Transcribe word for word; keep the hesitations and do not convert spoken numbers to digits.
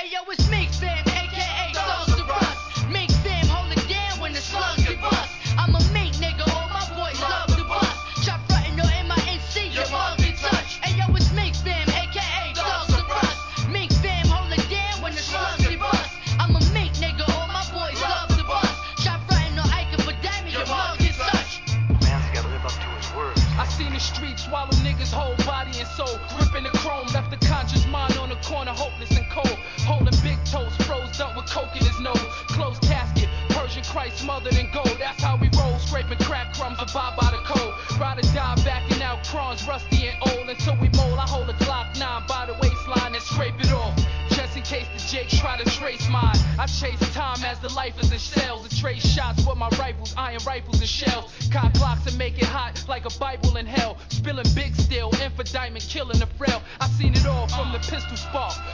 Hey yo, it's Mink Fam, aka Thugs to Rust. Mink Fam, hold it down when the slugs get bust. I'm a mink nigga, all my boys love to bust. Chop frontin' or M I N C, your mug get touched. Hey yo, it's Mink Fam, aka Thugs to Rust. Mink Fam, hold it down when the slugs get bust. I'm a mink nigga, all my boys love to bust. Chop frontin' or Ike for damage, your mug get touched. Man's gotta live up to his words. I seen the streets swallow niggas' whole body and soul. Ripping the chrome, left the conscious mind on the corner, hopeless and cold. Holding big toes, froze up with coke in his nose. Closed casket, Persian Christ smothered in gold. That's how we roll, scraping crack crumbs, abide by the code. Ride or die, backing out crons, rusty and old. Until we mold, I hold a Glock nine by the waistline and scrape it off. Just in case the jakes try to trace mine. I chase time as the life is in shells. And trade shots with my rifles, iron rifles and shells. Cock clocks and make it hot like a Bible in hell. Spilling big steel, infodiment, killing the frail. I seen it all from the pistol spark.